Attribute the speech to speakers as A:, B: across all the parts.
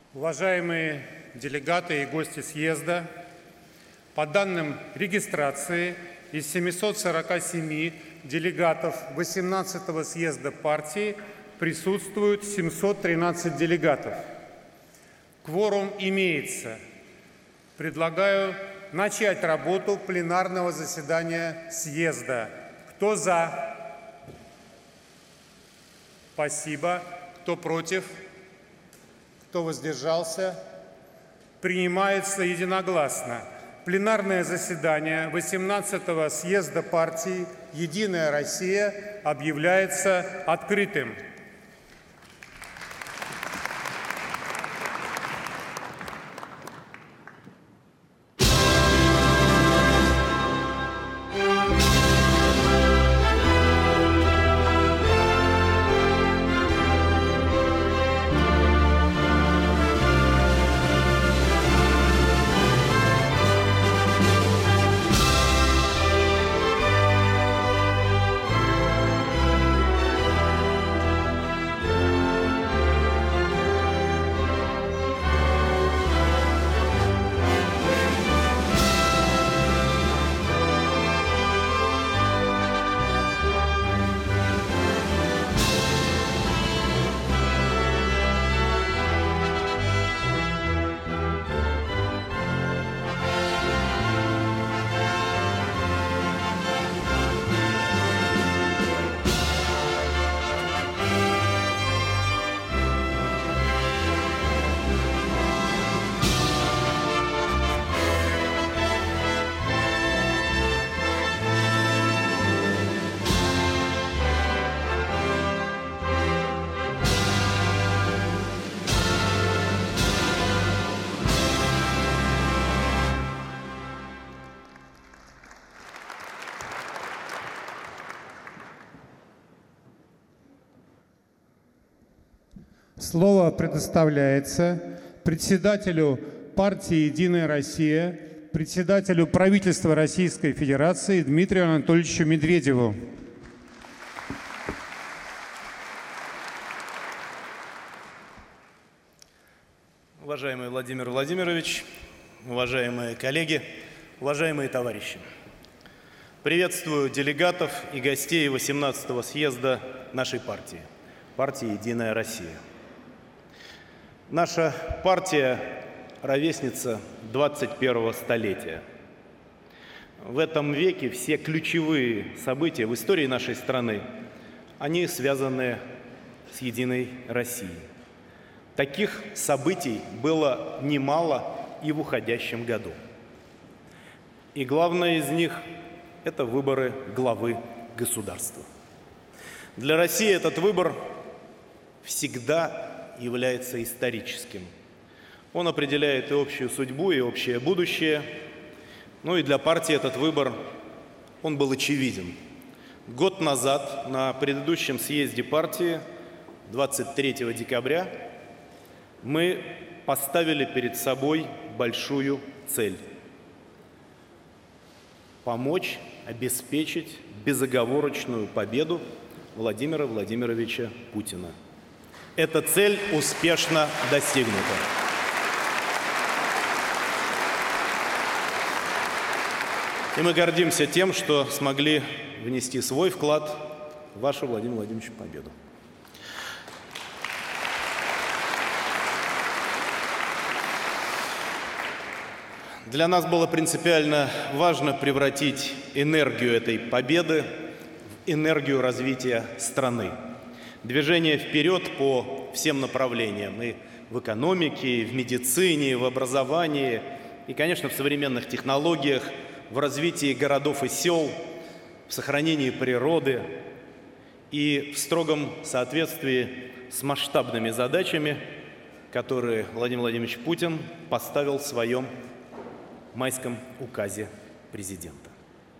A: Уважаемые делегаты и гости съезда, по данным регистрации, из 747 делегатов 18-го съезда партии присутствуют 713 делегатов. Кворум имеется. Предлагаю начать работу пленарного заседания съезда. Кто за? Спасибо. Кто против? Кто воздержался? Принимается единогласно. Пленарное заседание 18-го съезда партии «Единая Россия» объявляется открытым. Слово предоставляется председателю партии «Единая Россия», председателю правительства Российской Федерации Дмитрию Анатольевичу Медведеву.
B: Уважаемый Владимир Владимирович, уважаемые коллеги, уважаемые товарищи! Приветствую делегатов и гостей 18-го съезда нашей партии «Единая Россия». Наша партия – ровесница 21-го столетия. В этом веке все ключевые события в истории нашей страны, они связаны с Единой Россией. Таких событий было немало и в уходящем году. И главное из них – это выборы главы государства. Для России этот выбор всегда является историческим. Он определяет и общую судьбу, и общее будущее. Ну и для партии этот выбор, он был очевиден. Год назад на предыдущем съезде партии, 23 декабря, мы поставили перед собой большую цель – помочь обеспечить безоговорочную победу Владимира Владимировича Путина. Эта цель успешно достигнута. И мы гордимся тем, что смогли внести свой вклад в вашу, Владимир Владимирович, победу. Для нас было принципиально важно превратить энергию этой победы в энергию развития страны. Движение вперед по всем направлениям, и в экономике, и в медицине, и в образовании, и, конечно, в современных технологиях, в развитии городов и сел, в сохранении природы и в строгом соответствии с масштабными задачами, которые Владимир Владимирович Путин поставил в своем майском указе президента.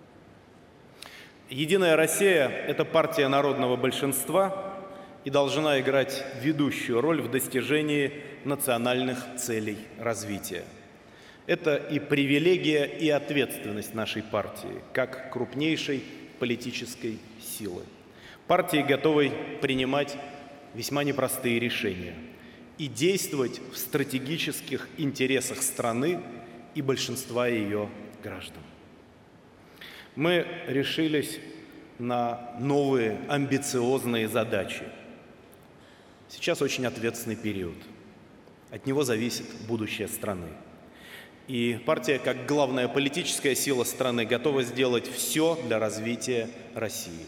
B: Единая Россия – это партия народного большинства и должна играть ведущую роль в достижении национальных целей развития. Это и привилегия, и ответственность нашей партии, как крупнейшей политической силы. Партии готовы принимать весьма непростые решения. и действовать в стратегических интересах страны и большинства ее граждан. Мы решились на новые амбициозные задачи. Сейчас очень ответственный период. От него зависит будущее страны. И партия, как главная политическая сила страны, готова сделать все для развития России.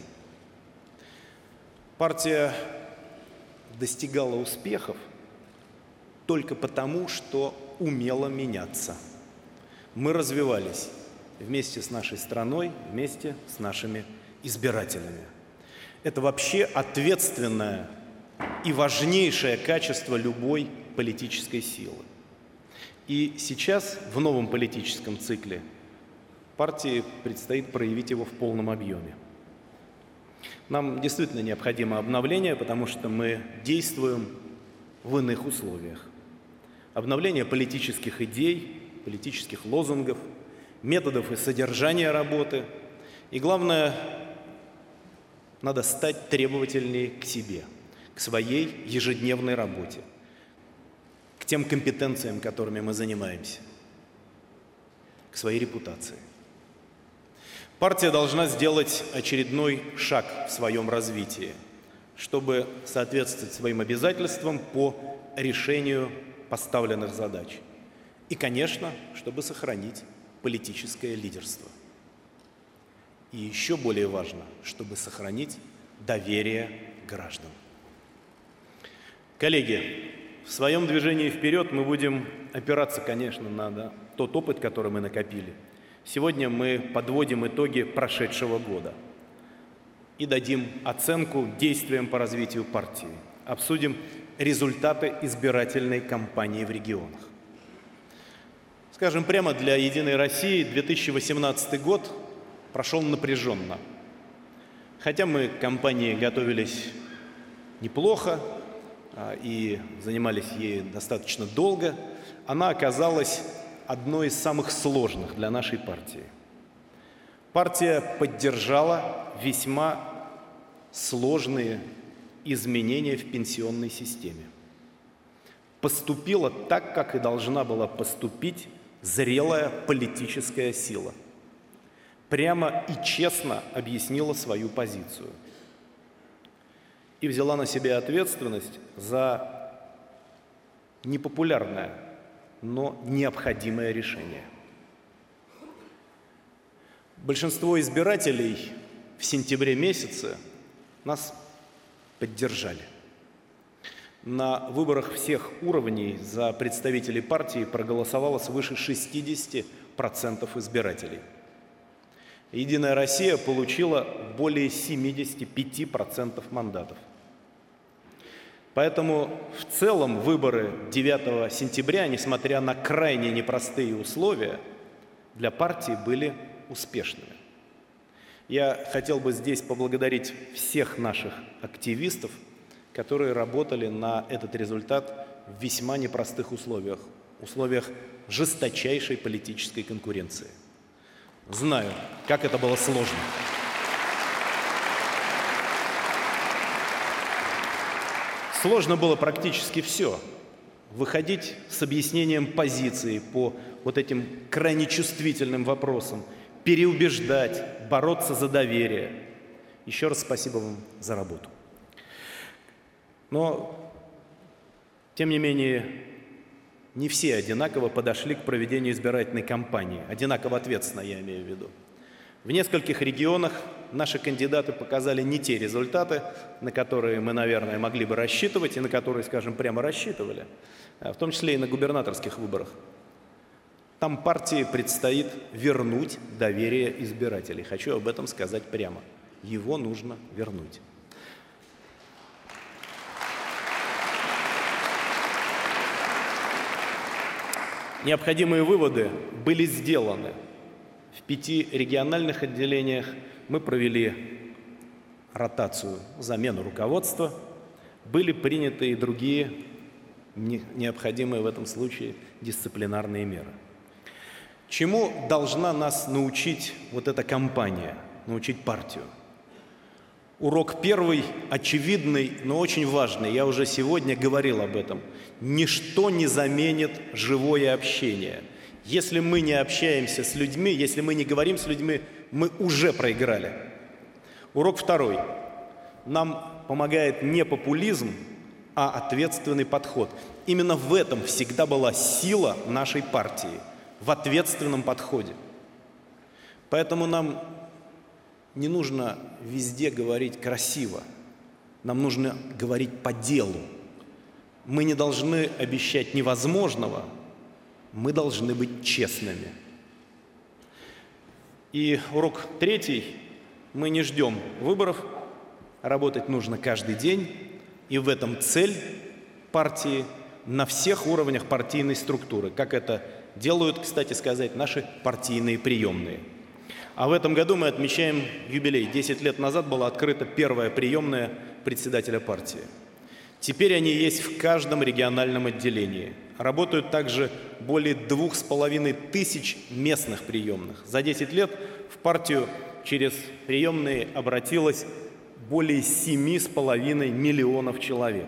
B: Партия достигала успехов только потому, что умела меняться. Мы развивались вместе с нашей страной, вместе с нашими избирателями. Это вообще ответственное и важнейшее качество любой политической силы. И сейчас, в новом политическом цикле, партии предстоит проявить его в полном объеме. Нам действительно необходимо обновление, потому что мы действуем в иных условиях. Обновление политических идей, политических лозунгов, методов и содержания работы. И главное, надо стать требовательнее к себе, к своей ежедневной работе, к тем компетенциям, которыми мы занимаемся, к своей репутации. Партия должна сделать очередной шаг в своем развитии, чтобы соответствовать своим обязательствам по решению поставленных задач. И, конечно, чтобы сохранить политическое лидерство. И еще более важно, чтобы сохранить доверие граждан. Коллеги, в своем движении вперед мы будем опираться, конечно, на тот опыт, который мы накопили. Сегодня мы подводим итоги прошедшего года и дадим оценку действиям по развитию партии. Обсудим результаты избирательной кампании в регионах. Скажем прямо, для «Единой России» 2018 год прошел напряженно. Хотя мы к кампании готовились неплохо и занимались ею достаточно долго, она оказалась одной из самых сложных для нашей партии. Партия поддержала весьма сложные изменения в пенсионной системе. Поступила так, как и должна была поступить зрелая политическая сила. Прямо и честно объяснила свою позицию. И взяла на себя ответственность за непопулярное, но необходимое решение. Большинство избирателей в сентябре месяце нас поддержали. На выборах всех уровней за представителей партии проголосовало свыше 60% избирателей. «Единая Россия» получила более 75% мандатов. Поэтому в целом выборы 9 сентября, несмотря на крайне непростые условия, для партии были успешными. Я хотел бы здесь поблагодарить всех наших активистов, которые работали на этот результат в весьма непростых условиях жесточайшей политической конкуренции. Знаю, как это было сложно. Сложно было практически все. Выходить с объяснением позиции по вот этим крайне чувствительным вопросам, переубеждать, бороться за доверие. Еще раз спасибо вам за работу. Но, тем не менее, не все одинаково подошли к проведению избирательной кампании. Одинаково ответственно, я имею в виду. В нескольких регионах наши кандидаты показали не те результаты, на которые мы, наверное, могли бы рассчитывать и на которые, скажем, прямо рассчитывали, в том числе и на губернаторских выборах. Там партии предстоит вернуть доверие избирателей. Хочу об этом сказать прямо. Его нужно вернуть. Необходимые выводы были сделаны. В 5 региональных отделениях мы провели ротацию, замену руководства. Были приняты и другие необходимые в этом случае дисциплинарные меры. Чему должна нас научить вот эта кампания, научить партию? Урок первый, очевидный, но очень важный. Я уже сегодня говорил об этом. Ничто не заменит живое общение. Если мы не общаемся с людьми, если мы не говорим с людьми, мы уже проиграли. Урок второй. Нам помогает не популизм, а ответственный подход. Именно в этом всегда была сила нашей партии, в ответственном подходе. Поэтому нам не нужно везде говорить красиво, нам нужно говорить по делу. Мы не должны обещать невозможного, мы должны быть честными. И урок третий. Мы не ждем выборов, работать нужно каждый день, и в этом цель партии на всех уровнях партийной структуры, как это делают, кстати сказать, наши партийные приемные. А в этом году мы отмечаем юбилей. 10 лет назад была открыта первая приемная председателя партии. Теперь они есть в каждом региональном отделении. Работают также более 2500 местных приемных. За 10 лет в партию через приемные обратилось более 7,5 миллионов человек.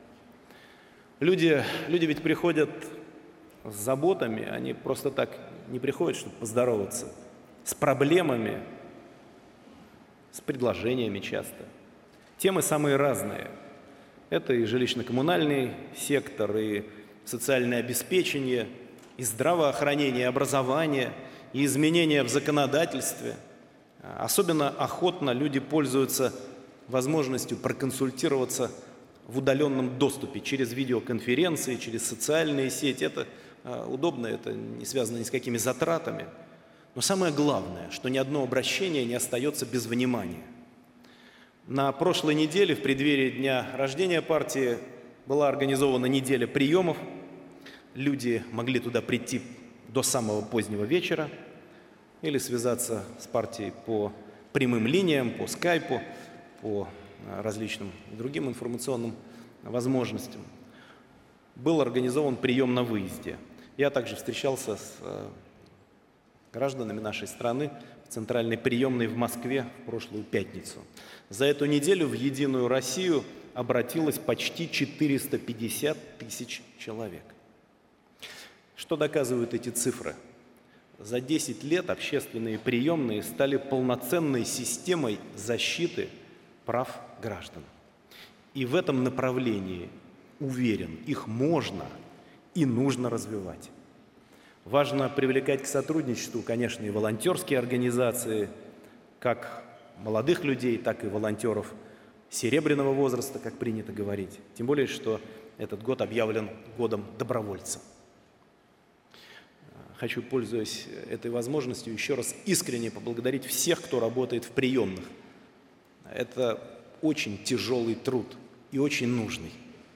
B: Люди ведь приходят с заботами, они просто так не приходят, чтобы поздороваться, с проблемами, с предложениями часто. Темы самые разные. Это и жилищно-коммунальный сектор, и социальное обеспечение, и здравоохранение, и образование, и изменения в законодательстве. Особенно охотно люди пользуются возможностью проконсультироваться в удаленном доступе через видеоконференции, через социальные сети. Это удобно, это не связано ни с какими затратами. Но самое главное, что ни одно обращение не остается без внимания. На прошлой неделе, в преддверии дня рождения партии, была организована неделя приемов. Люди могли туда прийти до самого позднего вечера или связаться с партией по прямым линиям, по скайпу, по различным другим информационным возможностям. Был организован прием на выезде. Я также встречался с гражданами нашей страны в центральной приемной в Москве в прошлую пятницу. За эту неделю в «Единую Россию» обратилось почти 450 тысяч человек. Что доказывают эти цифры? За 10 лет общественные приемные стали полноценной системой защиты прав граждан. И в этом направлении, уверен, их можно и нужно развивать. Важно привлекать к сотрудничеству, конечно, и волонтерские организации, как молодых людей, так и волонтеров серебряного возраста, как принято говорить. Тем более, что этот год объявлен годом добровольца. Хочу, пользуясь этой возможностью, еще раз искренне поблагодарить всех, кто работает в приемных. Это очень тяжелый труд и очень нужный.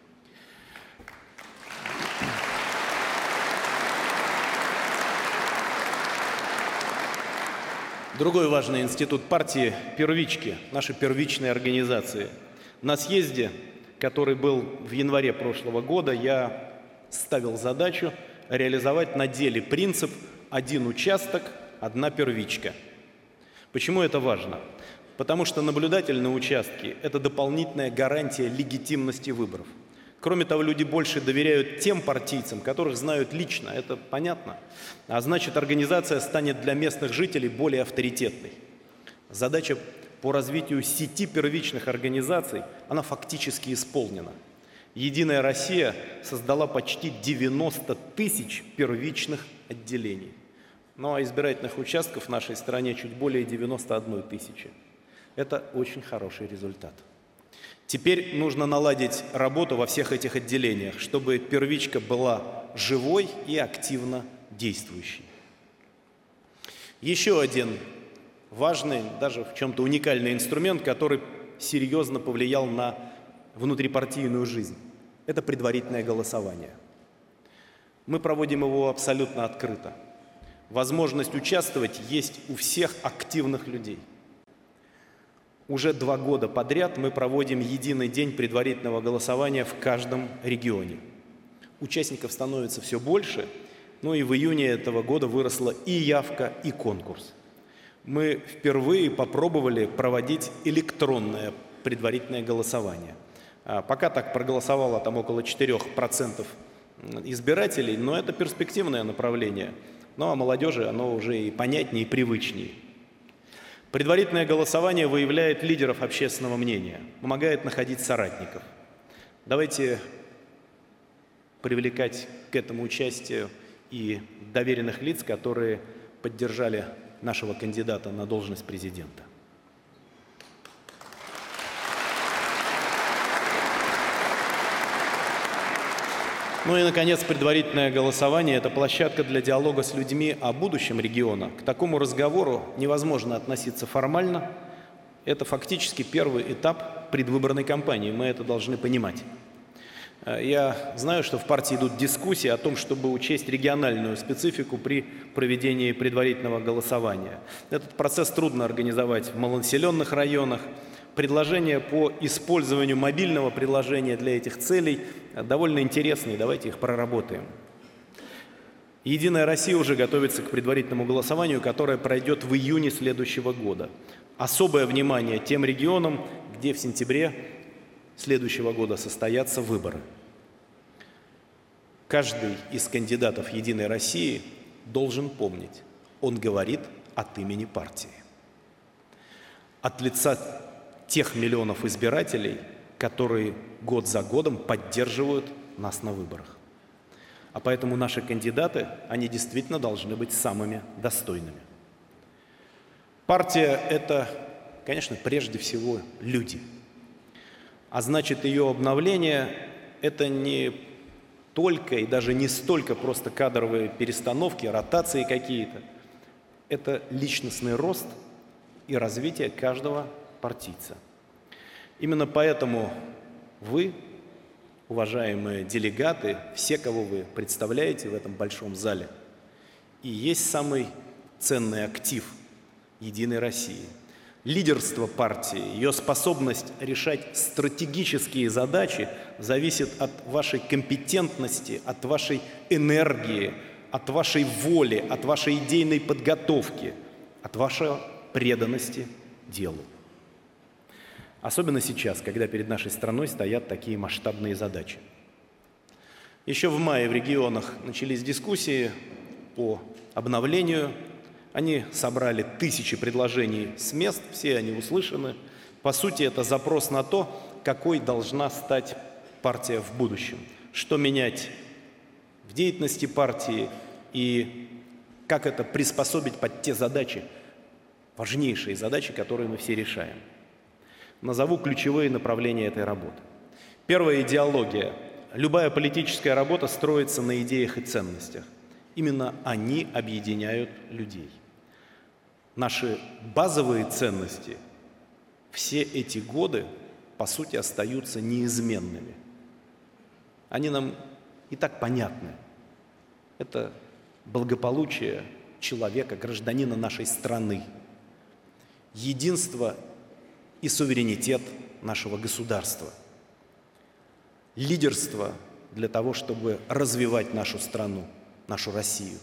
B: Другой важный институт партии – первички, наши первичные организации. На съезде, который был в январе прошлого года, я ставил задачу реализовать на деле принцип «один участок, одна первичка». Почему это важно? Потому что наблюдатель на участке – это дополнительная гарантия легитимности выборов. Кроме того, люди больше доверяют тем партийцам, которых знают лично, это понятно. А значит, организация станет для местных жителей более авторитетной. Задача по развитию сети первичных организаций, она фактически исполнена. «Единая Россия» создала почти 90 тысяч первичных отделений. Ну а избирательных участков в нашей стране чуть более 91 тысячи. Это очень хороший результат. Теперь нужно наладить работу во всех этих отделениях, чтобы первичка была живой и активно действующей. Еще один важный, даже в чем-то уникальный инструмент, который серьезно повлиял на внутрипартийную жизнь. Это предварительное голосование. Мы проводим его абсолютно открыто. Возможность участвовать есть у всех активных людей. Уже 2 года подряд мы проводим единый день предварительного голосования в каждом регионе. Участников становится все больше, но и в июне этого года выросла и явка, и конкурс. мы впервые попробовали проводить электронное предварительное голосование. Пока так проголосовало там около 4% избирателей, но это перспективное направление. Ну а молодежи оно уже и понятнее, и привычнее. Предварительное голосование выявляет лидеров общественного мнения, помогает находить соратников. Давайте привлекать к этому участию и доверенных лиц, которые поддержали нашего кандидата на должность президента. Ну и, наконец, предварительное голосование – это площадка для диалога с людьми о будущем региона. К такому разговору невозможно относиться формально. Это фактически первый этап предвыборной кампании, мы это должны понимать. Я знаю, что в партии идут дискуссии о том, чтобы учесть региональную специфику при проведении предварительного голосования. Этот процесс трудно организовать в малонаселенных районах. Предложения по использованию мобильного приложения для этих целей довольно интересные, давайте их проработаем. «Единая Россия» уже готовится к предварительному голосованию, которое пройдет в июне следующего года. Особое внимание тем регионам, где в сентябре следующего года состоятся выборы. Каждый из кандидатов «Единой России» должен помнить, он говорит от имени партии. От лица тех миллионов избирателей, которые год за годом поддерживают нас на выборах. А поэтому наши кандидаты, они действительно должны быть самыми достойными. Партия – это, конечно, прежде всего люди. А значит, ее обновление – это не только и даже не столько просто кадровые перестановки, ротации какие-то. Это личностный рост и развитие каждого партийца. Именно поэтому вы, уважаемые делегаты, все, кого вы представляете в этом большом зале, и есть самый ценный актив «Единой России». Лидерство партии, ее способность решать стратегические задачи зависит от вашей компетентности, от вашей энергии, от вашей воли, от вашей идейной подготовки, от вашей преданности делу. Особенно сейчас, когда перед нашей страной стоят такие масштабные задачи. Еще в мае в регионах начались дискуссии по обновлению. Они собрали тысячи предложений с мест, все они услышаны. По сути, это запрос на то, какой должна стать партия в будущем, что менять в деятельности партии и как это приспособить под те задачи, важнейшие задачи, которые мы все решаем. Назову ключевые направления этой работы. Первая – идеология. Любая политическая работа строится на идеях и ценностях. Именно они объединяют людей. Наши базовые ценности все эти годы, по сути, остаются неизменными. Они нам и так понятны. Это благополучие человека, гражданина нашей страны, единство и суверенитет нашего государства, лидерство для того, чтобы развивать нашу страну, нашу Россию.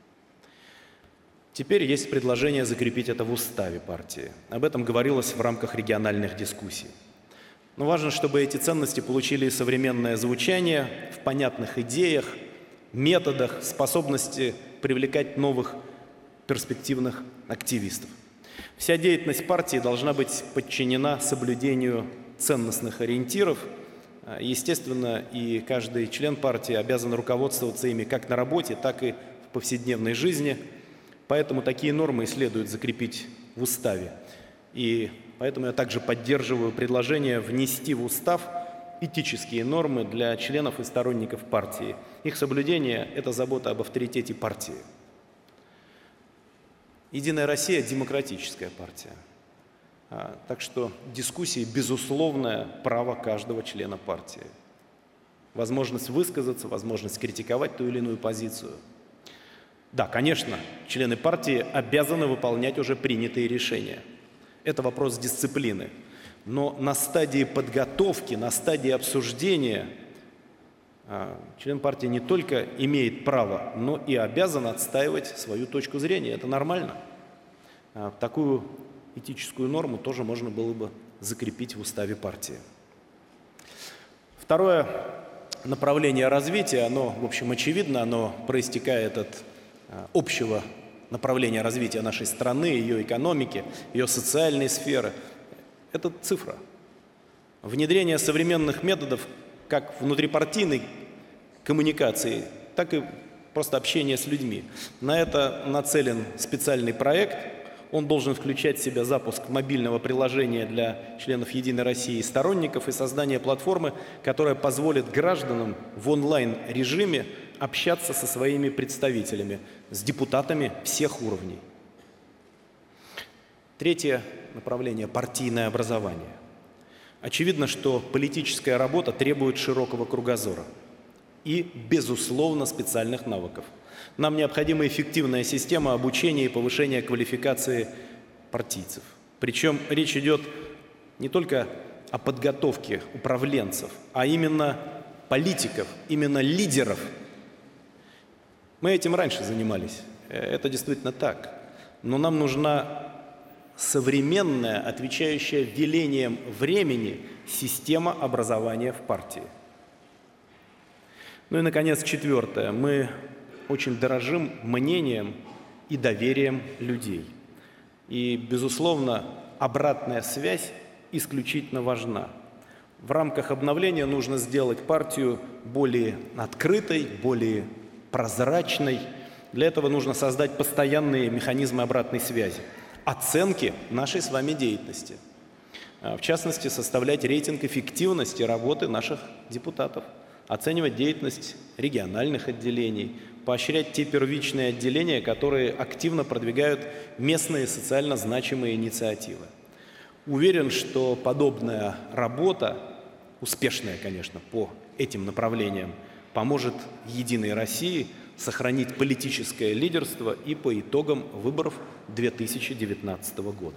B: Теперь есть предложение закрепить это в уставе партии. Об этом говорилось в рамках региональных дискуссий. Но важно, чтобы эти ценности получили современное звучание в понятных идеях, методах, способности привлекать новых перспективных активистов. Вся деятельность партии должна быть подчинена соблюдению ценностных ориентиров. Естественно, и каждый член партии обязан руководствоваться ими как на работе, так и в повседневной жизни. Поэтому такие нормы следует закрепить в уставе. И поэтому я также поддерживаю предложение внести в устав этические нормы для членов и сторонников партии. Их соблюдение – это забота об авторитете партии. «Единая Россия» – демократическая партия. Так что дискуссии – безусловное право каждого члена партии. Возможность высказаться, возможность критиковать ту или иную позицию. Да, конечно, члены партии обязаны выполнять уже принятые решения. Это вопрос дисциплины. Но на стадии подготовки, на стадии обсуждения член партии не только имеет право, но и обязан отстаивать свою точку зрения. Это нормально. такую этическую норму тоже можно было бы закрепить в уставе партии. Второе направление развития, оно, в общем, очевидно, оно проистекает от общего направления развития нашей страны, ее экономики, ее социальной сферы. Это цифра. Внедрение современных методов как внутрипартийной коммуникации, так и просто общения с людьми. На это нацелен специальный проект. Он должен включать в себя запуск мобильного приложения для членов «Единой России» и сторонников и создание платформы, которая позволит гражданам в онлайн-режиме общаться со своими представителями, с депутатами всех уровней. Третье направление – партийное образование. Очевидно, что политическая работа требует широкого кругозора и, безусловно, специальных навыков. Нам необходима эффективная система обучения и повышения квалификации партийцев. Причем речь идет не только о подготовке управленцев, а именно политиков, именно лидеров. Мы этим раньше занимались, это действительно так. Но нам нужна современная, отвечающая велениям времени система образования в партии. Ну и, наконец, четвертое. Мы очень дорожим мнением и доверием людей. И, безусловно, обратная связь исключительно важна. В рамках обновления нужно сделать партию более открытой, более прозрачной. Для этого нужно создать постоянные механизмы обратной связи, оценки нашей с вами деятельности. В частности, составлять рейтинг эффективности работы наших депутатов, оценивать деятельность региональных отделений, поощрять те первичные отделения, которые активно продвигают местные социально значимые инициативы. Уверен, что подобная работа, успешная, конечно, по этим направлениям, поможет «Единой России» сохранить политическое лидерство и по итогам выборов 2019 года.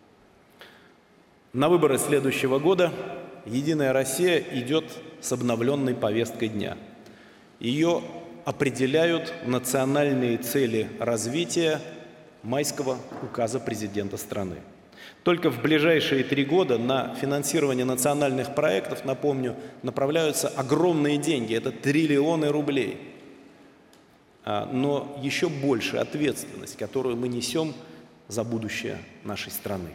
B: На выборы следующего года «Единая Россия» идет с обновленной повесткой дня. Ее определяют национальные цели развития майского указа президента страны. Только в ближайшие 3 года на финансирование национальных проектов, напомню, направляются огромные деньги, это триллионы рублей. Но еще больше ответственность, которую мы несем за будущее нашей страны.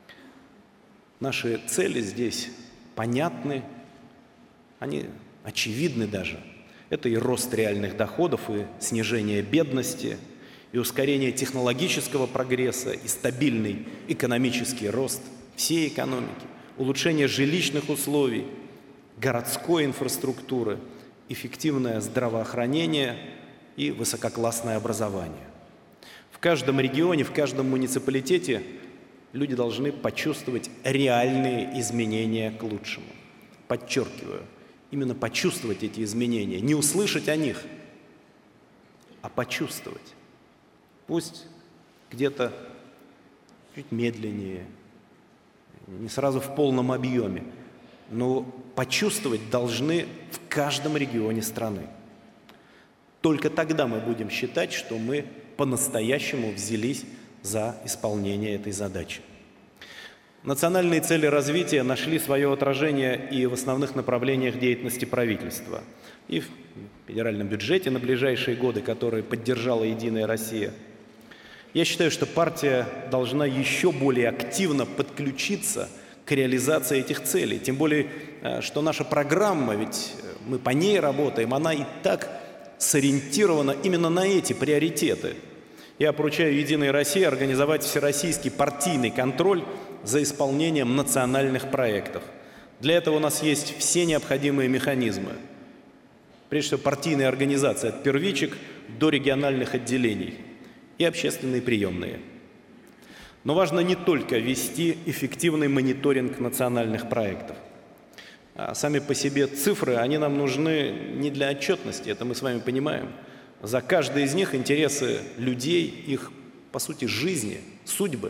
B: Наши цели здесь понятны, они очевидны даже. Это и рост реальных доходов, и снижение бедности, и ускорение технологического прогресса, и стабильный экономический рост всей экономики, улучшение жилищных условий, городской инфраструктуры, эффективное здравоохранение и высококлассное образование. В каждом регионе, в каждом муниципалитете люди должны почувствовать реальные изменения к лучшему. Подчеркиваю, именно почувствовать эти изменения, не услышать о них, а почувствовать. Пусть где-то чуть медленнее, не сразу в полном объеме, но почувствовать должны в каждом регионе страны. Только тогда мы будем считать, что мы по-настоящему взялись за исполнение этой задачи. Национальные цели развития нашли свое отражение и в основных направлениях деятельности правительства, и в федеральном бюджете на ближайшие годы, который поддержала «Единая Россия». Я считаю, что партия должна еще более активно подключиться к реализации этих целей. Тем более, что наша программа, ведь мы по ней работаем, она и так сориентирована именно на эти приоритеты. Я поручаю «Единой России» организовать всероссийский партийный контроль за исполнением национальных проектов. Для этого у нас есть все необходимые механизмы. Прежде всего, партийные организации от первичек до региональных отделений и общественные приемные. Но важно не только вести эффективный мониторинг национальных проектов. Сами по себе цифры, они нам нужны не для отчетности, это мы с вами понимаем. За каждой из них интересы людей, их, по сути, жизни, судьбы.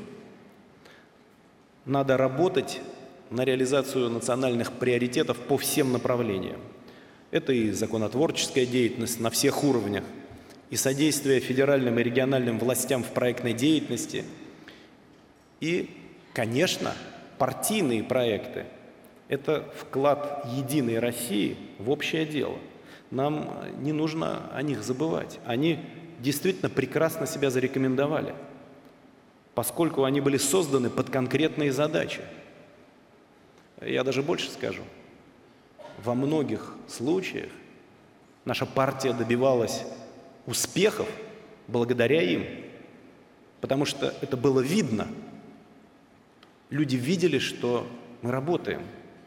B: Надо работать на реализацию национальных приоритетов по всем направлениям. Это и законотворческая деятельность на всех уровнях, и содействие федеральным и региональным властям в проектной деятельности, И, конечно, партийные проекты – это вклад «Единой России» в общее дело. Нам не нужно о них забывать. Они действительно прекрасно себя зарекомендовали, поскольку они были созданы под конкретные задачи. Я даже больше скажу. Во многих случаях наша партия добивалась успехов благодаря им, потому что это было видно. Люди видели, что мы работаем.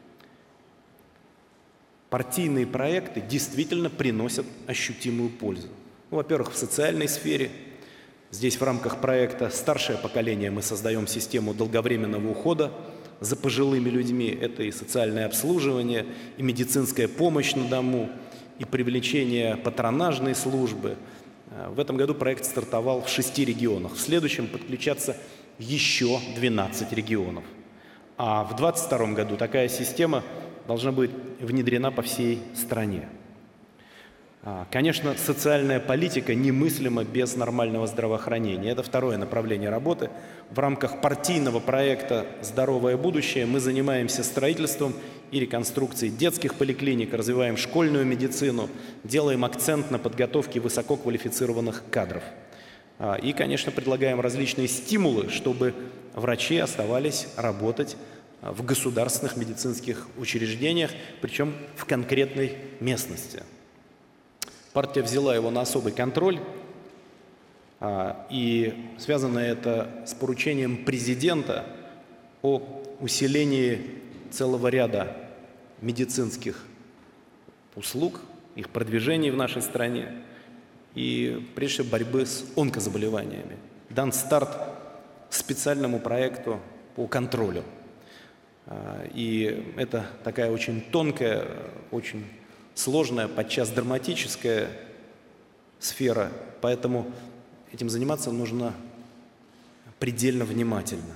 B: Партийные проекты действительно приносят ощутимую пользу. Ну, во-первых, в социальной сфере. Здесь в рамках проекта «Старшее поколение» мы создаем систему долговременного ухода за пожилыми людьми. Это и социальное обслуживание, и медицинская помощь на дому, и привлечение патронажной службы. В этом году проект стартовал в 6 регионах. В следующем подключатся еще 12 регионов. А в 2022 году такая система должна быть внедрена по всей стране. Конечно, социальная политика немыслима без нормального здравоохранения. Это второе направление работы. В рамках партийного проекта «Здоровое будущее» мы занимаемся строительством и реконструкцией детских поликлиник, развиваем школьную медицину, делаем акцент на подготовке высококвалифицированных кадров. И, конечно, предлагаем различные стимулы, чтобы врачи оставались работать в государственных медицинских учреждениях, причем в конкретной местности. Партия взяла его на особый контроль, и связано это с поручением президента о усилении целого ряда медицинских услуг, их продвижении в нашей стране и, прежде всего, борьбы с онкозаболеваниями. Дан старт специальному проекту по контролю. И это такая очень тонкая, очень сложная, подчас драматическая сфера, поэтому этим заниматься нужно предельно внимательно.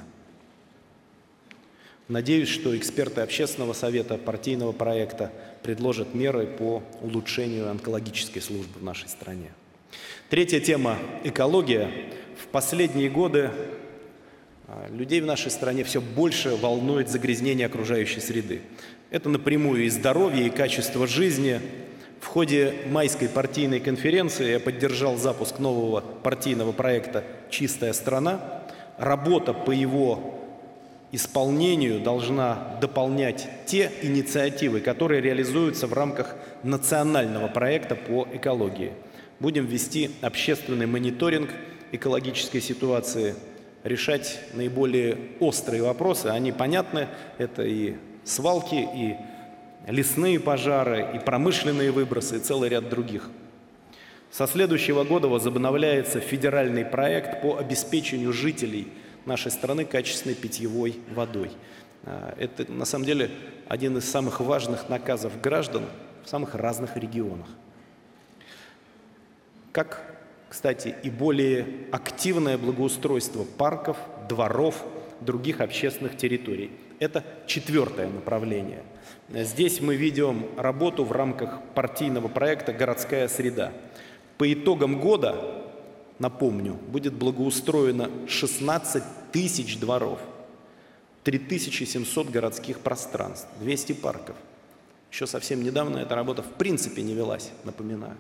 B: Надеюсь, что эксперты Общественного совета партийного проекта предложат меры по улучшению онкологической службы в нашей стране. Третья тема – экология. В последние годы людей в нашей стране все больше волнует загрязнение окружающей среды. Это напрямую и здоровье, и качество жизни. В ходе майской партийной конференции я поддержал запуск нового партийного проекта «Чистая страна». Работа по его исполнению должна дополнять те инициативы, которые реализуются в рамках национального проекта по экологии. Будем вести общественный мониторинг экологической ситуации, решать наиболее острые вопросы. Они понятны, это и свалки, и лесные пожары, и промышленные выбросы, и целый ряд других. Со следующего года возобновляется федеральный проект по обеспечению жителей нашей страны качественной питьевой водой. Это, на самом деле, один из самых важных наказов граждан в самых разных регионах. Как, кстати, и более активное благоустройство парков, дворов, других общественных территорий. Это четвертое направление. Здесь мы ведем работу в рамках партийного проекта «Городская среда». По итогам года, напомню, будет благоустроено 16 тысяч дворов, 3700 городских пространств, 200 парков. Еще совсем недавно эта работа в принципе не велась, напоминаю.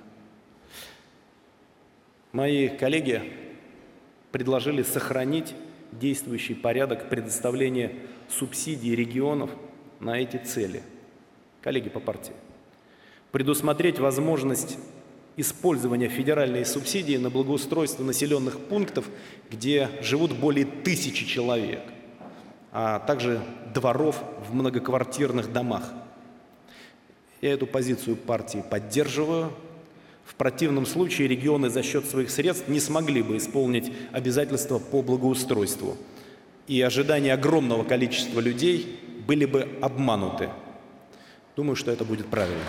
B: Мои коллеги предложили сохранить действующий порядок предоставления субсидий регионов на эти цели. Коллеги по партии. Предусмотреть возможность использования федеральной субсидии на благоустройство населенных пунктов, где живут более 1000 человек, а также дворов в многоквартирных домах. Я эту позицию партии поддерживаю. В противном случае регионы за счет своих средств не смогли бы исполнить обязательства по благоустройству. И ожидания огромного количества людей были бы обмануты. Думаю, что это будет правильно.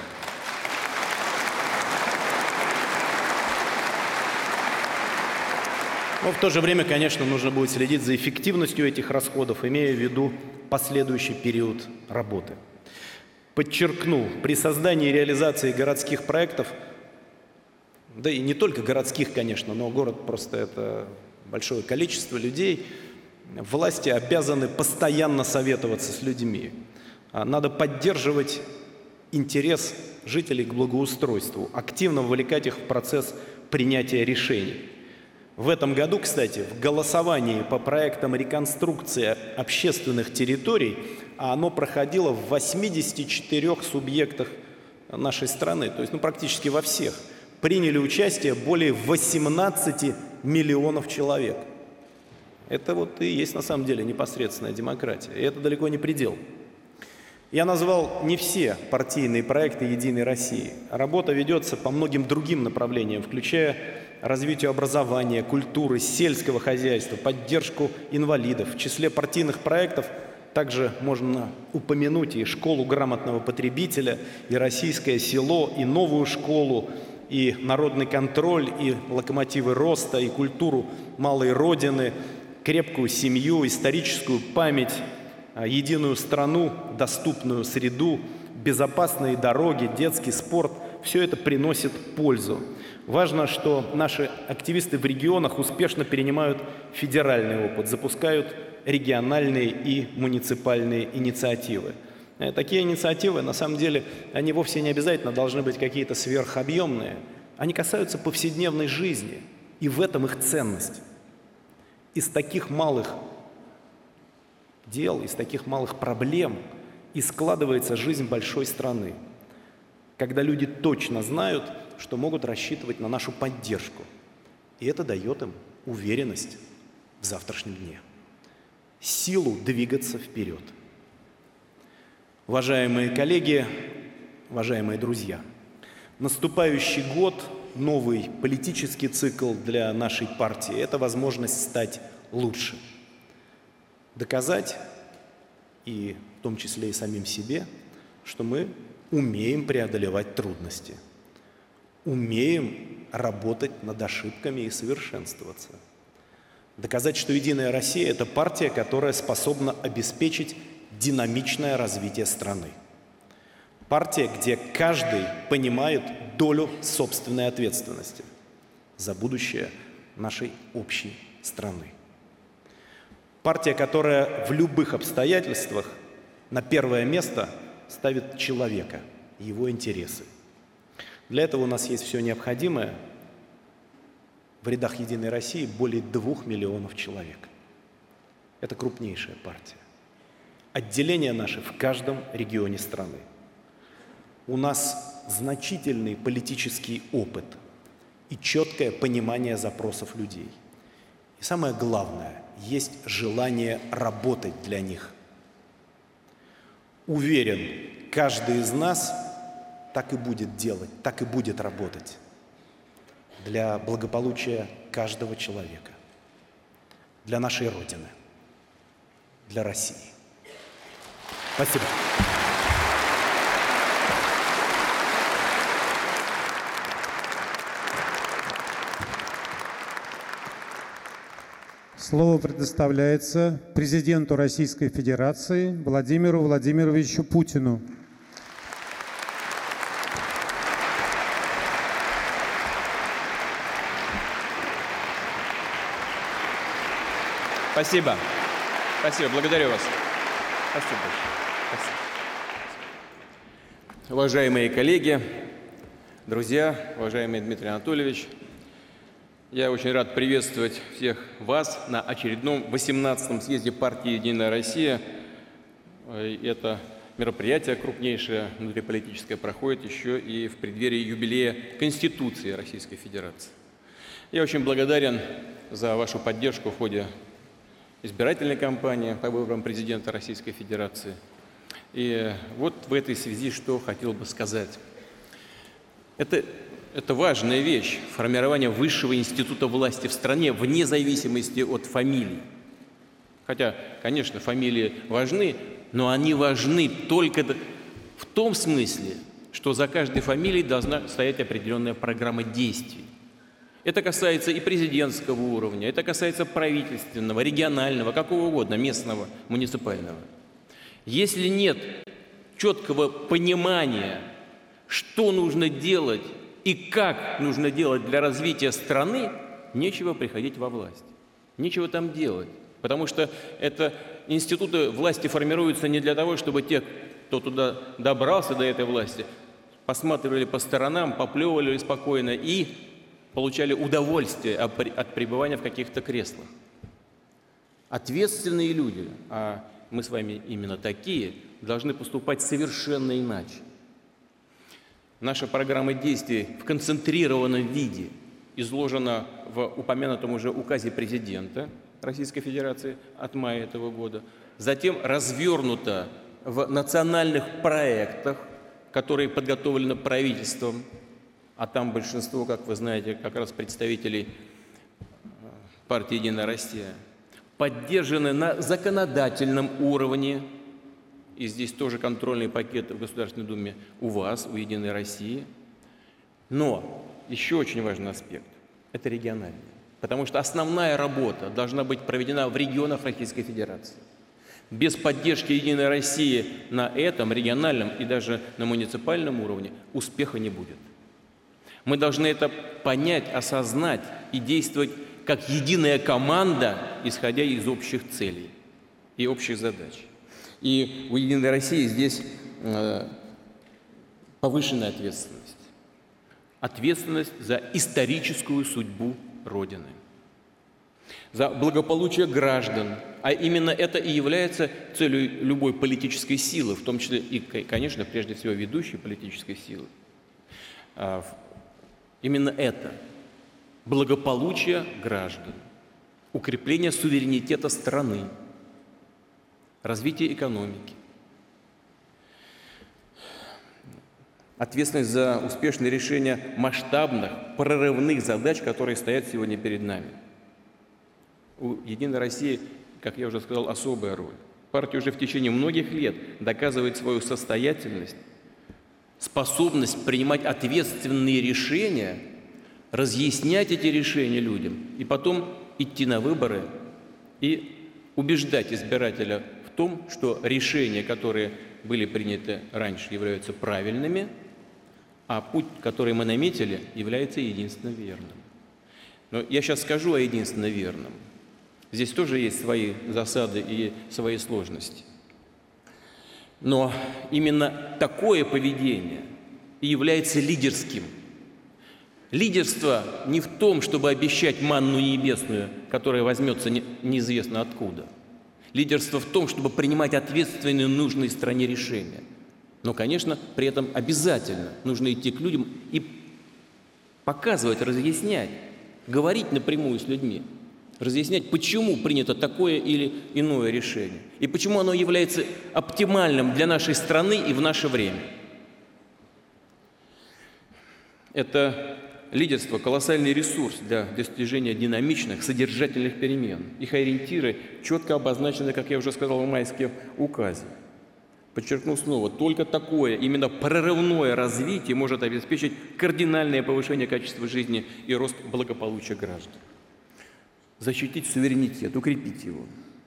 B: Но в то же время, конечно, нужно будет следить за эффективностью этих расходов, имея в виду последующий период работы. Подчеркну, при создании и реализации городских проектов, да и не только городских, конечно, но город просто это большое количество людей, Власти обязаны постоянно советоваться с людьми. Надо поддерживать интерес жителей к благоустройству, активно вовлекать их в процесс принятия решений. В этом году, кстати, в голосовании по проектам реконструкции общественных территорий, оно проходило в 84 субъектах нашей страны, то есть практически во всех, приняли участие более 18 миллионов человек. Это вот и есть на самом деле непосредственная демократия, и это далеко не предел. Я назвал не все партийные проекты «Единой России». Работа ведется по многим другим направлениям, включая развитие образования, культуры, сельского хозяйства, поддержку инвалидов. В числе партийных проектов также можно упомянуть и школу грамотного потребителя, и российское село, и новую школу, и народный контроль, и локомотивы роста, и культуру малой родины, крепкую семью, историческую память, единую страну, доступную среду, безопасные дороги, детский спорт. Все это приносит пользу. Важно, что наши активисты в регионах успешно перенимают федеральный опыт, запускают региональные и муниципальные инициативы. Такие инициативы, на самом деле, они вовсе не обязательно должны быть какие-то сверхобъемные. Они касаются повседневной жизни, и в этом их ценность. Из таких малых дел, из таких малых проблем и складывается жизнь большой страны, когда люди точно знают, что могут рассчитывать на нашу поддержку. И это дает им уверенность в завтрашнем дне, силу двигаться вперед. Уважаемые коллеги, уважаемые друзья, наступающий год, новый политический цикл для нашей партии – это возможность стать лучше. Доказать, и в том числе и самим себе, что мы умеем преодолевать трудности, умеем работать над ошибками и совершенствоваться. Доказать, что «Единая Россия» – это партия, которая способна обеспечить динамичное развитие страны. Партия, где каждый понимает долю собственной ответственности за будущее нашей общей страны. Партия, которая в любых обстоятельствах на первое место ставит человека, его интересы. Для этого у нас есть все необходимое. В рядах «Единой России» более 2 миллионов человек. Это крупнейшая партия. Отделения наши в каждом регионе страны. У нас значительный политический опыт и четкое понимание запросов людей. И самое главное, есть желание работать для них. Уверен, каждый из нас так и будет делать, так и будет работать для благополучия каждого человека, для нашей Родины, для России. Спасибо.
A: Слово предоставляется президенту Российской Федерации Владимиру Владимировичу Путину.
C: Спасибо. Спасибо. Благодарю вас. Спасибо большое. Спасибо. Уважаемые коллеги, друзья, уважаемый Дмитрий Анатольевич, я очень рад приветствовать всех вас на очередном 18-м съезде партии «Единая Россия». Это мероприятие крупнейшее внутриполитическое проходит еще и в преддверии юбилея Конституции Российской Федерации. Я очень благодарен за вашу поддержку в ходе избирательной кампании по выборам президента Российской Федерации. И вот в этой связи что хотел бы сказать. Это важная вещь – формирование высшего института власти в стране вне зависимости от фамилий. Хотя, конечно, фамилии важны, но они важны только в том смысле, что за каждой фамилией должна стоять определенная программа действий. Это касается и президентского уровня, это касается правительственного, регионального, какого угодно, местного, муниципального. Если нет четкого понимания, что нужно делать и как нужно делать для развития страны, нечего приходить во власть, нечего там делать. Потому что это институты власти формируются не для того, чтобы те, кто туда добрался до этой власти, посматривали по сторонам, поплевывали спокойно и получали удовольствие от пребывания в каких-то креслах. Ответственные люди, а мы с вами именно такие, должны поступать совершенно иначе. Наша программа действий в концентрированном виде изложена в упомянутом уже указе президента Российской Федерации от мая этого года, затем развернута в национальных проектах, которые подготовлены правительством, а там большинство, как вы знаете, как раз представителей партии «Единая Россия», поддержаны на законодательном уровне, и здесь тоже контрольный пакет в Государственной Думе у вас, у «Единой России». Но еще очень важный аспект – это региональный. Потому что основная работа должна быть проведена в регионах Российской Федерации. Без поддержки «Единой России» на этом региональном и даже на муниципальном уровне успеха не будет. Мы должны это понять, осознать и действовать как единая команда, исходя из общих целей и общих задач. И у «Единой России» здесь повышенная ответственность. Ответственность за историческую судьбу Родины, за благополучие граждан. А именно это и является целью любой политической силы, в том числе и, конечно, прежде всего ведущей политической силы. Именно это – благополучие граждан, укрепление суверенитета страны, развитие экономики, ответственность за успешное решение масштабных, прорывных задач, которые стоят сегодня перед нами. У «Единой России», как я уже сказал, особая роль. Партия уже в течение многих лет доказывает свою состоятельность, способность принимать ответственные решения, разъяснять эти решения людям и потом идти на выборы и убеждать избирателя в том, что решения, которые были приняты раньше, являются правильными, а путь, который мы наметили, является единственно верным. Но я сейчас скажу о единственно верном. Здесь тоже есть свои засады и свои сложности. Но именно такое поведение и является лидерским. Лидерство не в том, чтобы обещать манну небесную, которая возьмется неизвестно откуда. Лидерство в том, чтобы принимать ответственные, нужные стране решения. Но, конечно, при этом обязательно нужно идти к людям и показывать, разъяснять, говорить напрямую с людьми, разъяснять, почему принято такое или иное решение, и почему оно является оптимальным для нашей страны и в наше время. Это лидерство – колоссальный ресурс для достижения динамичных, содержательных перемен. Их ориентиры четко обозначены, как я уже сказал, в майском указе. Подчеркну снова, только такое, именно прорывное развитие может обеспечить кардинальное повышение качества жизни и рост благополучия граждан. Защитить суверенитет, укрепить его.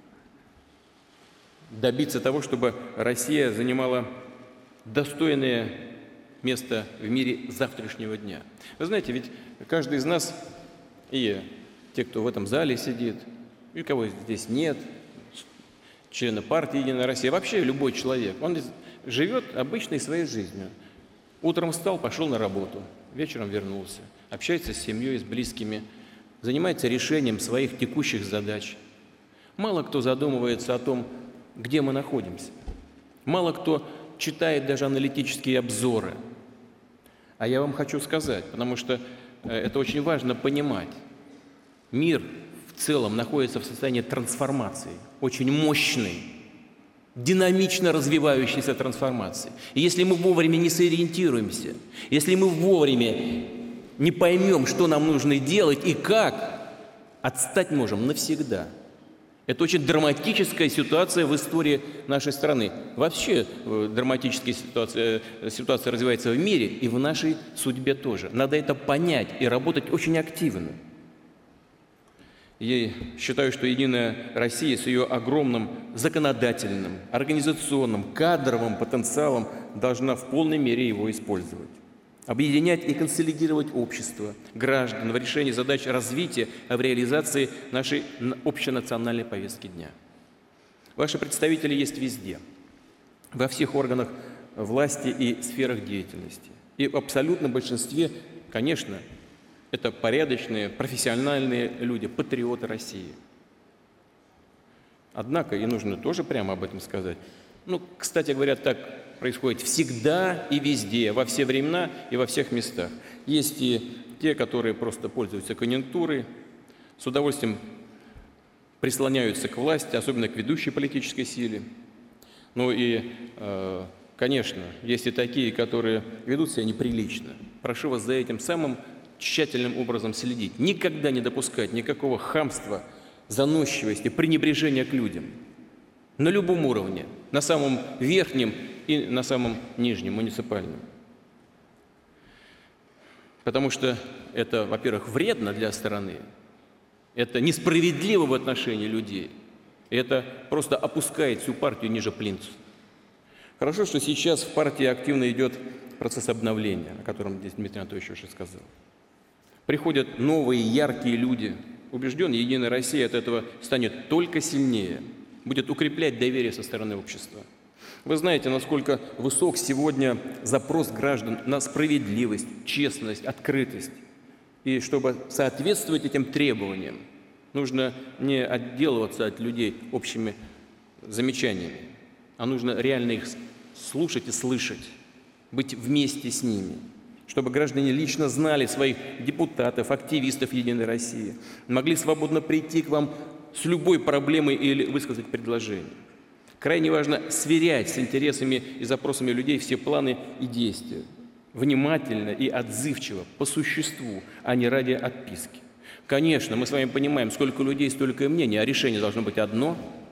C: Добиться того, чтобы Россия занимала достойное место в мире завтрашнего дня. Вы знаете, ведь каждый из нас, и те, кто в этом зале сидит, и кого здесь нет, члены партии «Единая Россия», вообще любой человек, он живет обычной своей жизнью. Утром встал, пошел на работу, вечером вернулся, общается с семьей, с близкими, занимается решением своих текущих задач. Мало кто задумывается о том, где мы находимся. Мало кто читает даже аналитические обзоры. А я вам хочу сказать, потому что это очень важно понимать. Мир в целом находится в состоянии трансформации, очень мощной, динамично развивающейся трансформации. И если мы вовремя не сориентируемся, если мы вовремя не поймем, что нам нужно делать и как, отстать можем навсегда. Это очень драматическая ситуация в истории нашей страны. Вообще драматическая ситуация развивается в мире и в нашей судьбе тоже. Надо это понять и работать очень активно. Я считаю, что «Единая Россия» с ее огромным законодательным, организационным, кадровым потенциалом должна в полной мере его использовать. объединять и консолидировать общество, граждан в решении задач развития, в реализации нашей общенациональной повестки дня. Ваши представители есть везде, во всех органах власти и сферах деятельности. И в абсолютном большинстве, конечно, это порядочные, профессиональные люди, патриоты России. Однако, и нужно тоже прямо об этом сказать, кстати говоря, так происходит всегда и везде, во все времена и во всех местах. Есть и те, которые просто пользуются конъюнктурой, с удовольствием прислоняются к власти, особенно к ведущей политической силе. Конечно, есть и такие, которые ведут себя неприлично. Прошу вас за этим самым тщательным образом следить. Никогда не допускать никакого хамства, заносчивости, пренебрежения к людям. На любом уровне, на самом верхнем и на самом нижнем, муниципальном. Потому что это, во-первых, вредно для страны, это несправедливо в отношении людей, это просто опускает всю партию ниже плинтуса. Хорошо, что сейчас в партии активно идет процесс обновления, о котором здесь Дмитрий Анатольевич уже сказал. Приходят новые, яркие люди. Убежден, Единая Россия от этого станет только сильнее, будет укреплять доверие со стороны общества. Вы знаете, насколько высок сегодня запрос граждан на справедливость, честность, открытость. И чтобы соответствовать этим требованиям, нужно не отделываться от людей общими замечаниями, а нужно реально их слушать и слышать, быть вместе с ними, чтобы граждане лично знали своих депутатов, активистов Единой России, могли свободно прийти к вам с любой проблемой или высказать предложение. Крайне важно сверять с интересами и запросами людей все планы и действия, внимательно и отзывчиво, по существу, а не ради отписки. Конечно, мы с вами понимаем, сколько людей, столько и мнений, а решение должно быть одно.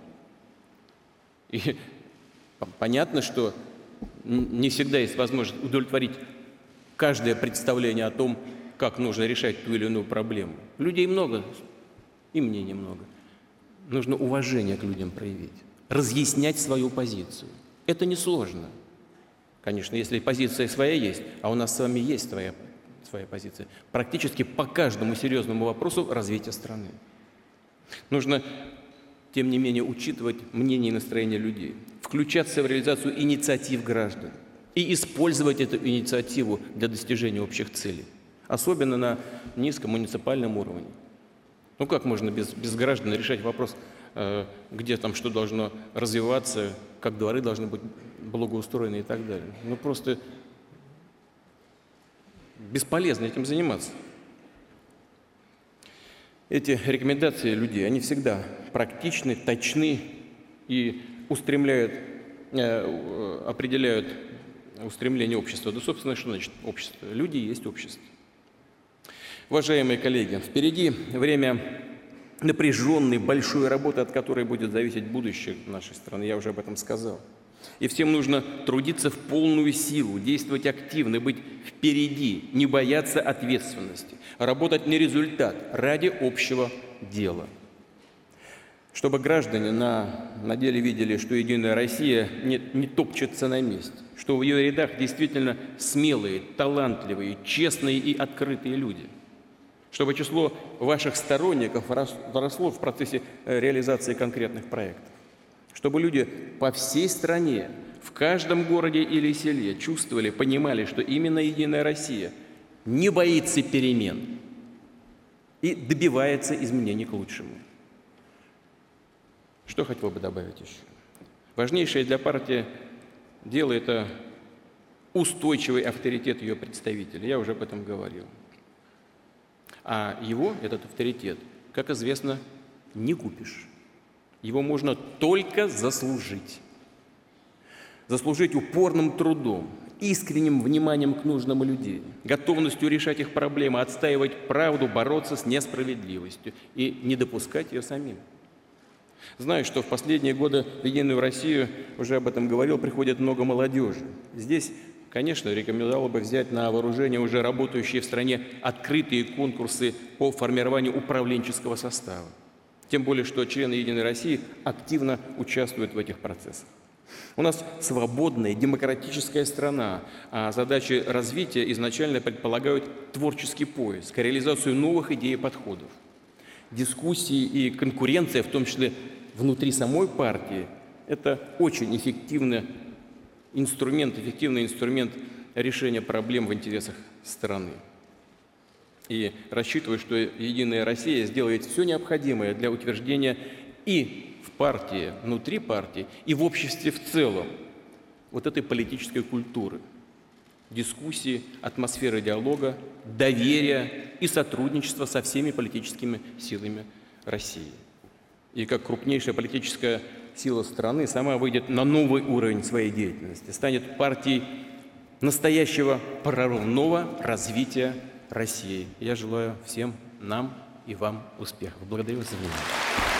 C: И понятно, что не всегда есть возможность удовлетворить каждое представление о том, как нужно решать ту или иную проблему. Людей много, и мнений много. Нужно уважение к людям проявить, разъяснять свою позицию. Это несложно. Конечно, если позиция своя есть, а у нас с вами есть своя позиция, практически по каждому серьезному вопросу развития страны. Нужно, тем не менее, учитывать мнение и настроение людей, включаться в реализацию инициатив граждан и использовать эту инициативу для достижения общих целей, особенно на низком муниципальном уровне. Как можно без граждан решать вопрос, где там что должно развиваться, как дворы должны быть благоустроены и так далее. Просто бесполезно этим заниматься. Эти рекомендации людей, они всегда практичны, точны и определяют устремление общества. Да, собственно, что значит общество? Люди есть общество. Уважаемые коллеги, впереди время напряженной, большой работы, от которой будет зависеть будущее нашей страны. Я уже об этом сказал. И всем нужно трудиться в полную силу, действовать активно, быть впереди, не бояться ответственности, работать на результат ради общего дела. Чтобы граждане на деле видели, что Единая Россия не топчется на месте, что в ее рядах действительно смелые, талантливые, честные и открытые люди. Чтобы число ваших сторонников росло в процессе реализации конкретных проектов. Чтобы люди по всей стране, в каждом городе или селе чувствовали, понимали, что именно Единая Россия не боится перемен и добивается изменений к лучшему. Что хотел бы добавить еще? Важнейшее для партии дело – это устойчивый авторитет ее представителей. Я уже об этом говорил. А этот авторитет, как известно, не купишь. Его можно только заслужить. Заслужить упорным трудом, искренним вниманием к нужным людям, готовностью решать их проблемы, отстаивать правду, бороться с несправедливостью и не допускать ее самим. Знаю, что в последние годы в Единую Россию, уже об этом говорил, приходит много молодежи. Здесь, конечно, рекомендовал бы взять на вооружение уже работающие в стране открытые конкурсы по формированию управленческого состава. Тем более, что члены Единой России активно участвуют в этих процессах. У нас свободная, демократическая страна, а задачи развития изначально предполагают творческий поиск, реализацию новых идей и подходов. Дискуссии и конкуренция, в том числе внутри самой партии, это очень эффективный инструмент решения проблем в интересах страны. И рассчитываю, что «Единая Россия» сделает все необходимое для утверждения и в партии, внутри партии, и в обществе в целом вот этой политической культуры, дискуссии, атмосферы диалога, доверия и сотрудничества со всеми политическими силами России. И как крупнейшая политическая сила страны сама выйдет на новый уровень своей деятельности, станет партией настоящего прорывного развития России. Я желаю всем нам и вам успехов. Благодарю вас за внимание.